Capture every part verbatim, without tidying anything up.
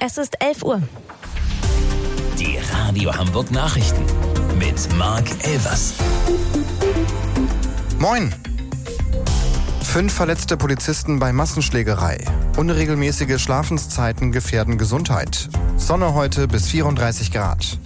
Es ist elf Uhr. Die Radio Hamburg Nachrichten mit Marc Elvers. Moin! Fünf verletzte Polizisten bei Massenschlägerei. Unregelmäßige Schlafenszeiten gefährden Gesundheit. Sonne heute bis vierunddreißig Grad.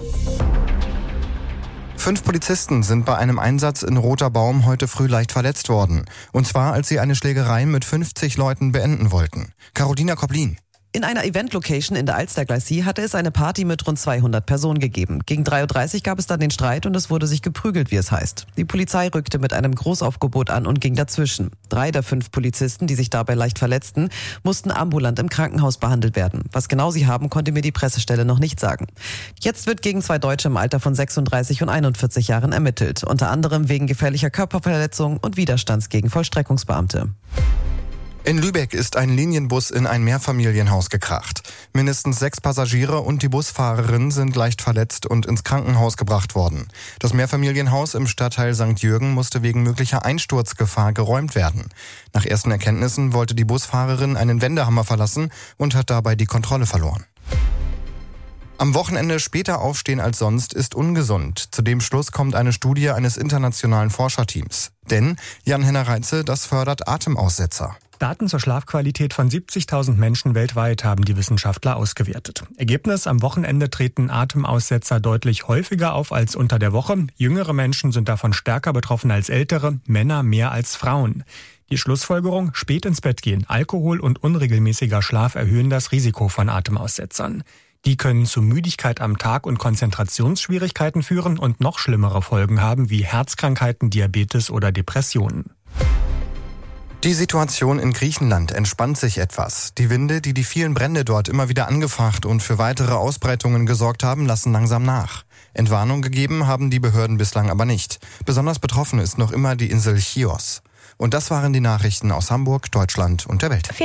Fünf Polizisten sind bei einem Einsatz in Roter Baum heute früh leicht verletzt worden. Und zwar, als sie eine Schlägerei mit fünfzig Leuten beenden wollten. Carolina Koplin. In einer Event-Location in der Alstergleis hatte es eine Party mit rund zweihundert Personen gegeben. Gegen drei Uhr dreißig gab es dann den Streit und es wurde sich geprügelt, wie es heißt. Die Polizei rückte mit einem Großaufgebot an und ging dazwischen. Drei der fünf Polizisten, die sich dabei leicht verletzten, mussten ambulant im Krankenhaus behandelt werden. Was genau sie haben, konnte mir die Pressestelle noch nicht sagen. Jetzt wird gegen zwei Deutsche im Alter von sechsunddreißig und einundvierzig Jahren ermittelt. Unter anderem wegen gefährlicher Körperverletzung und Widerstands gegen Vollstreckungsbeamte. In Lübeck ist ein Linienbus in ein Mehrfamilienhaus gekracht. Mindestens sechs Passagiere und die Busfahrerin sind leicht verletzt und ins Krankenhaus gebracht worden. Das Mehrfamilienhaus im Stadtteil Sankt Jürgen musste wegen möglicher Einsturzgefahr geräumt werden. Nach ersten Erkenntnissen wollte die Busfahrerin einen Wendehammer verlassen und hat dabei die Kontrolle verloren. Am Wochenende später aufstehen als sonst ist ungesund. Zu dem Schluss kommt eine Studie eines internationalen Forscherteams. Denn, Jan-Henner Reitze, das fördert Atemaussetzer. Daten zur Schlafqualität von siebzigtausend Menschen weltweit haben die Wissenschaftler ausgewertet. Ergebnis: Am Wochenende treten Atemaussetzer deutlich häufiger auf als unter der Woche. Jüngere Menschen sind davon stärker betroffen als ältere, Männer mehr als Frauen. Die Schlussfolgerung: Spät ins Bett gehen, Alkohol und unregelmäßiger Schlaf erhöhen das Risiko von Atemaussetzern. Die können zu Müdigkeit am Tag und Konzentrationsschwierigkeiten führen und noch schlimmere Folgen haben, wie Herzkrankheiten, Diabetes oder Depressionen. Die Situation in Griechenland entspannt sich etwas. Die Winde, die die vielen Brände dort immer wieder angefacht und für weitere Ausbreitungen gesorgt haben, lassen langsam nach. Entwarnung gegeben haben die Behörden bislang aber nicht. Besonders betroffen ist noch immer die Insel Chios. Und das waren die Nachrichten aus Hamburg, Deutschland und der Welt.